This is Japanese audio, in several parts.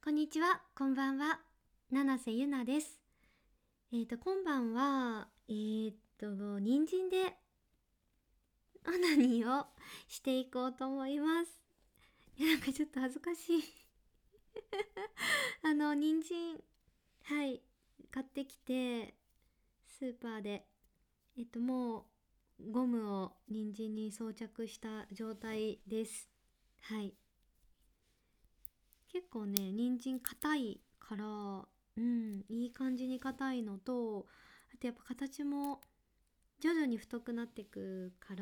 こんにちは、こんばんは。七瀬ゆなです。今晩は、人参でオナニーをしていこうと思います。なんかちょっと恥ずかしい。人参、はい、買ってきて、スーパーで、もう、ゴムを人参に装着した状態です。はい。結構ね、人参硬いから、いい感じに硬いのと、あとやっぱ形も徐々に太くなってくから、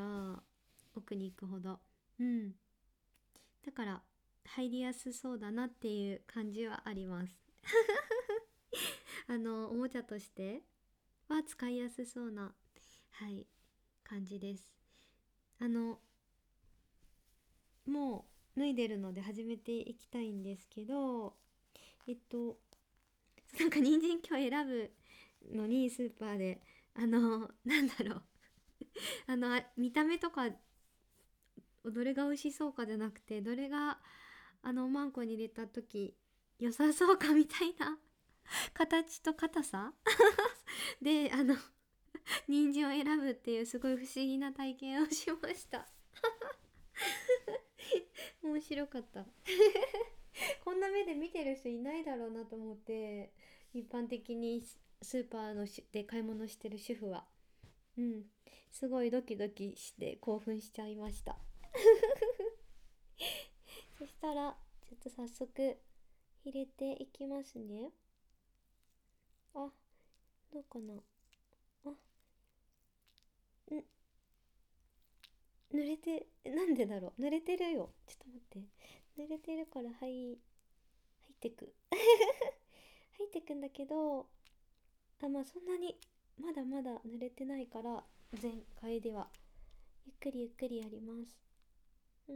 奥に行くほど。だから入りやすそうだなっていう感じはあります。おもちゃとしては使いやすそうな、はい、感じです。もう脱いでるので始めていきたいんですけど、えっと、なんか人参今日選ぶのにスーパーで、なんだろう、見た目とかどれが美味しそうかじゃなくて、どれがおまんこに入れた時良さそうかみたいな形と硬さで人参を選ぶっていうすごい不思議な体験をしました。面白かった。こんな目で見てる人いないだろうなと思って、一般的にスーパーので買い物してる主婦は、すごいドキドキして興奮しちゃいました。そしたらちょっと早速入れていきますね。あ、どうかな。あ、濡れて、なんでだろう。濡れてるよ。ちょっと待って。濡れてるから、入ってく。入ってくんだけど、まあそんなに、まだまだ濡れてないから、前回では、ゆっくりゆっくりやります。うん。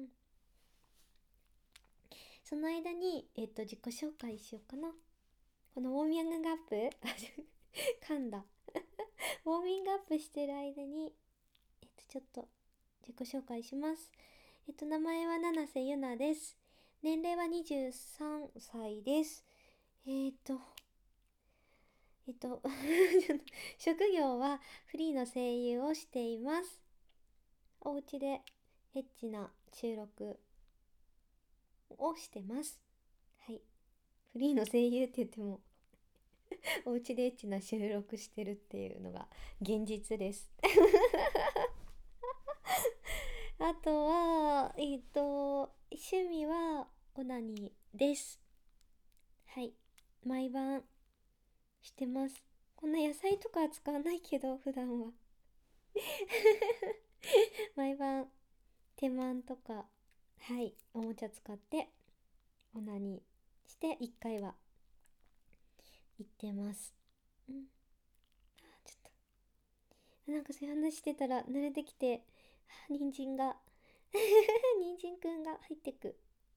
その間に、自己紹介しようかな。このウォーミングアップ噛んだ。ウォーミングアップしてる間に、ちょっと自己紹介します。名前は七瀬ゆなです。年齢は23歳です。えっと、職業はフリーの声優をしています。お家でエッチな収録をしてます。はい。フリーの声優って言ってもお家でエッチな収録してるっていうのが現実です。あとは、趣味はオナニーです。はい。毎晩してます。こんな野菜とかは使わないけど、普段は。毎晩、手間とか、はい、おもちゃ使って、オナニーして、1回は行ってます。ちょっと、なんかそういう話してたら、濡れてきて、人参が、人参くんが入ってく。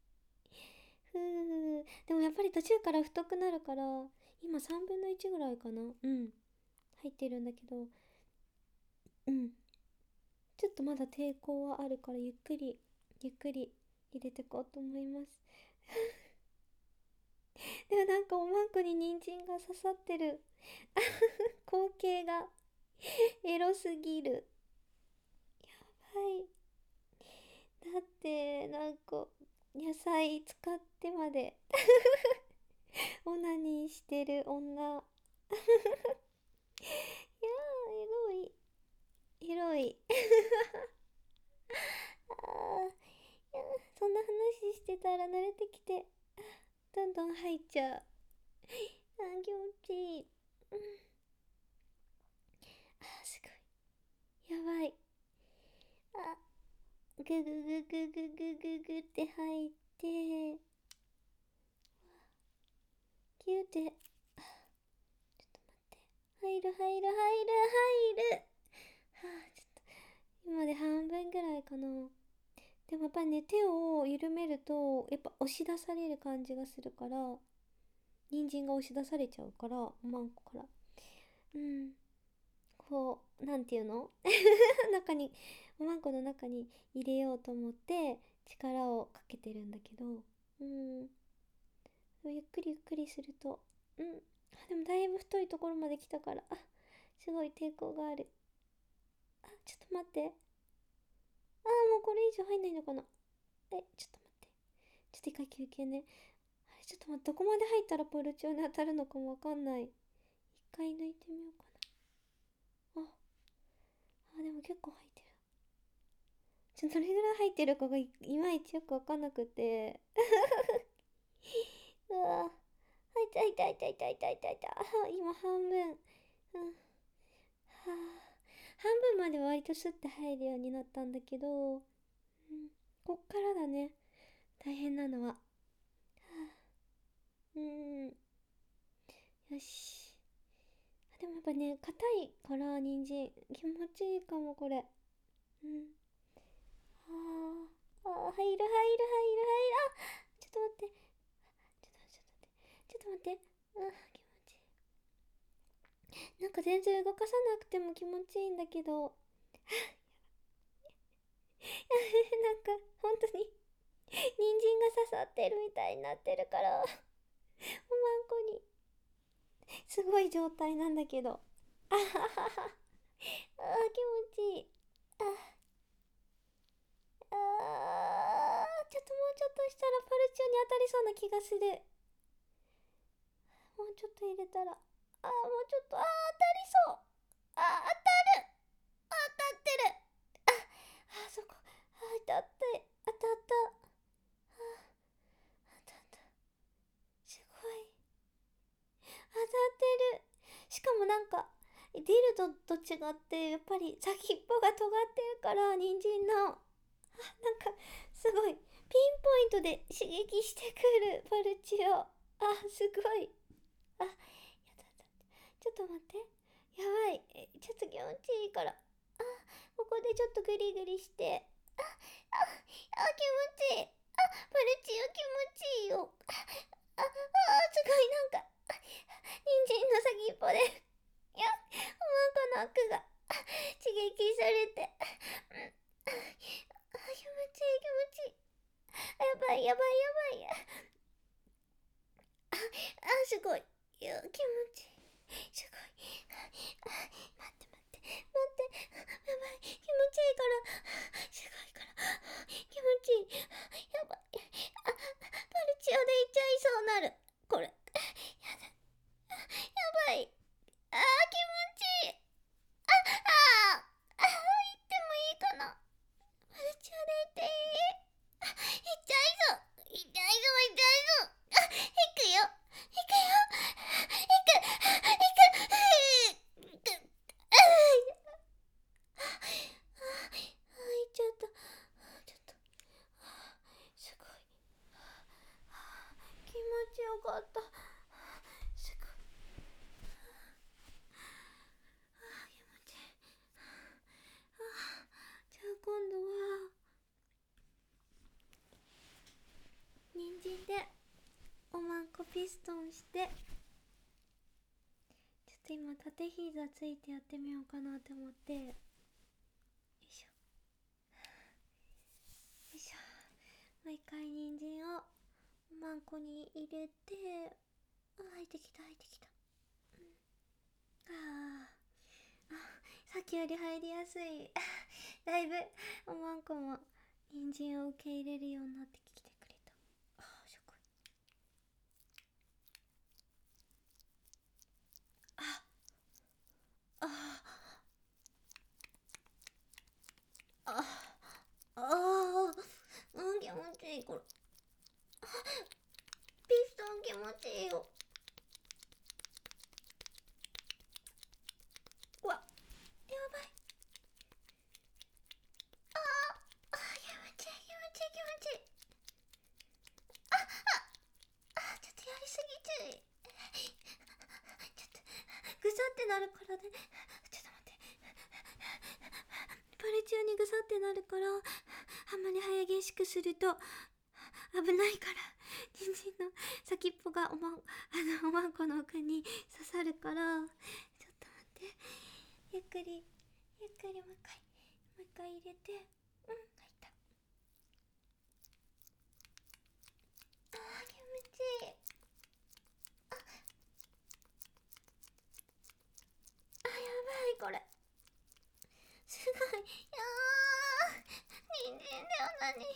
でもやっぱり途中から太くなるから、今3分の1ぐらいかな。入ってるんだけど、うん。ちょっとまだ抵抗はあるからゆっくりゆっくり入れてこうと思います。でもなんかおまんこに人参が刺さってる光景がエロすぎる。はい。だってなんか野菜使ってまでオナニーしてる女。いやー、エロいあー、いやそんな話してたら慣れてきてどんどん入っちゃう。気持ちいい。すごいやばい。あ、ぐぐぐぐぐぐぐぐって入って、キューって、ちょっと待って。入る入る入る入る。ちょっと、今で半分ぐらいかな。でもやっぱね、手を緩めると、やっぱ押し出される感じがするから、人参が押し出されちゃうから、おまんこから。うん。こう、なんていうの中に、おまんこの中に入れようと思って、力をかけてるんだけど、ゆっくりゆっくりすると、でもだいぶ太いところまで来たから、すごい抵抗がある。ちょっと待って。もうこれ以上入んないのかな。ちょっと待って。ちょっと一回休憩ね。ちょっと待って、どこまで入ったらポルチオに当たるのかもわかんない。一回抜いてみようかな。でも結構入ってる。どれぐらい入ってるかがいまいちよくわかんなくて。うわ痛い痛い痛い痛い痛い痛い痛い。今半分。半分までは割とスッて入るようになったんだけど、こっからだね。大変なのは。よし。でもやっぱね、硬いから人参気持ちいいかもこれ。入る。ちょっと待って。ちょっと待って。気持ちいい。なんか全然動かさなくても気持ちいいんだけど。なんか本当に人参が刺さってるみたいになってるから、おまんこにすごい状態なんだけど。気持ちいい。ちょっともうちょっとしたらパルチオに当たりそうな気がする。もうちょっと入れたら、もうちょっと、当たりそう。当たる。当たってる。そこ。当たった。当たった。すごい。当たってる。しかもなんか、ディルドと違って、やっぱり先っぽが尖ってるから、人参の。なんか、すごい、ピンポイントで刺激してくる、パルチオ。すごい。やだ。ちょっと待って。やばい。ちょっと気持ちいいから。ここでちょっとグリグリして。気持ちいい。パルチオ気持ちいいよ。すごいなんか、人参の先っぽで、おまんこの奥が刺激されて。気持ちいい。やばい。すごい。気持ちいい。すごい。待って。やばい。気持ちいいから。すごいから。気持ちいい。やばい。パルチオでいっちゃいそうなる。これ。やばい。気持ちいい。行ってもいいかな。パルチオで行っていい？行っちゃいそう。行くよ。行っちゃった。ちょっと。すごい。気持ちよかった。すごい。気持ちいい。じゃあ今度は、人参でおまんこピストンして、ちょっと今縦膝ついてやってみようかなって思って、よいしょ。もう一回人参をおまんこに入れて、入ってきた。さっきより入りやすい。だいぶおまんこも人参を受け入れるようになってきてくれた。すごい。気持ちいいこれ。ピストン気持ちいいよ。うわ、やばい。気持ちいい。ちょっとやりすぎちゃい。ちょっとぐさってなるからね。ちょっと待って。パルチオにぐさってなるから、あんまり早激しくすると危ないから、人参の先っぽがおまんこの奥に刺さるから、ちょっと待って。ゆっくりもう一回入れて。入った。気持ちいい。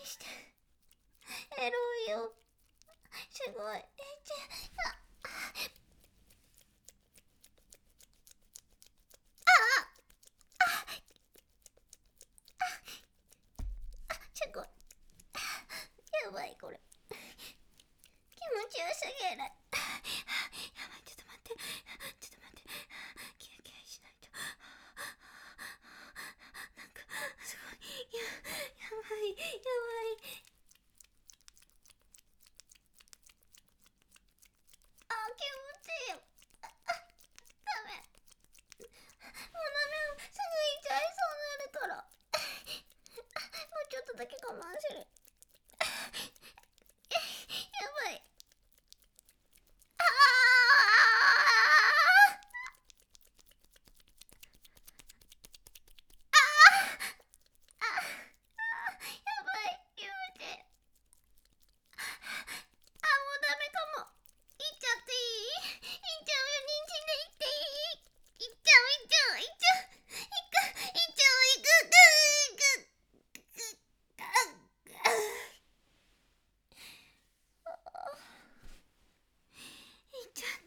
してエロいよ、すごい。すごい。やばい、これ気持ちよすぎる。やばい、ちょっと待って、休憩しないと。なんかすごい、やばい。気持ちいいよ。ダメ、もうダメ、すぐ行っちゃいそうになるから。もうちょっとだけ我慢する。やばい。やばい、気持ちいい。もうダメかも。いっちゃっていい？いっちゃうよ、人参でいっていい？いっちゃう。いっちゃった。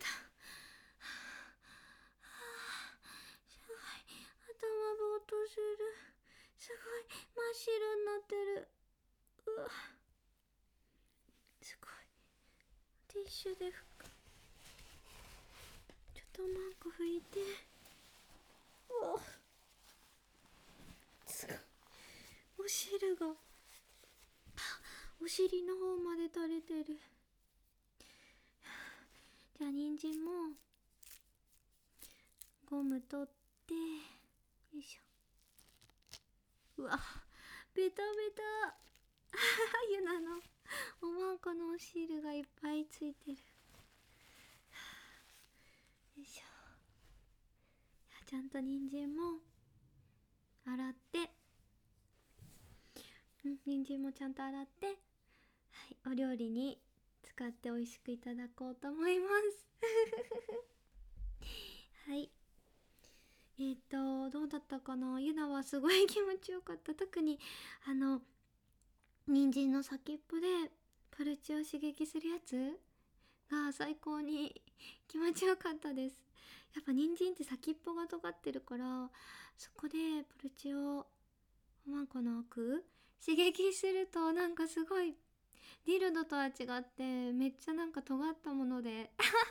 すごい、頭ぼーっとする。すごい、真っ白になってる。うわ、すごい。ティッシュで拭く。ちょっとマンコ拭いて。うわ、すごい。お汁がお尻の方まで垂れてる。じゃあ人参もゴム取って、よいしょ。うわ、ベタベタ。ゆなのおまんこのお汁がいっぱいついてる。よいしょ。ちゃんと人参も洗って、人参もちゃんと洗って、はい、お料理に使って美味しくいただこうと思いますはい、どうだったかな。ゆなはすごい気持ちよかった。特に人参の先っぽでパルチを刺激するやつが最高に気持ちよかったです。やっぱ人参って先っぽが尖ってるから、そこでパルチをおまんこの奥刺激すると、なんかすごいディルドとは違ってめっちゃなんか尖ったもので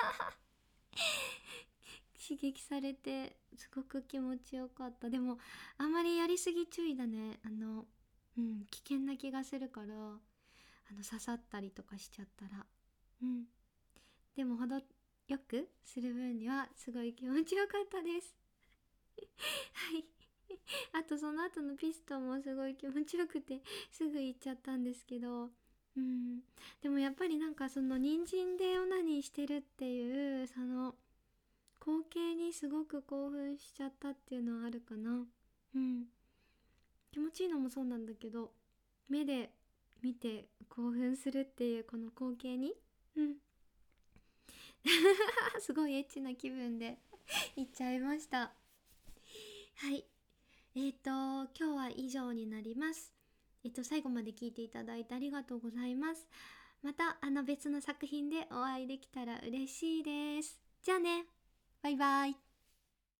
刺激されてすごく気持ちよかった。でもあんまりやりすぎ注意だね。危険な気がするから、刺さったりとかしちゃったら、でも程よくする分にはすごい気持ちよかったですはいあとその後のピストンもすごい気持ちよくてすぐ行っちゃったんですけど、でもやっぱりなんかその人参でオナニーしてるっていうその光景にすごく興奮しちゃったっていうのはあるかな。気持ちいいのもそうなんだけど、目で見て興奮するっていうこの光景にすごいエッチな気分で行っちゃいました。はい、今日は以上になります。最後まで聞いていただいてありがとうございます。また別の作品でお会いできたら嬉しいです。じゃあね、バイバイ。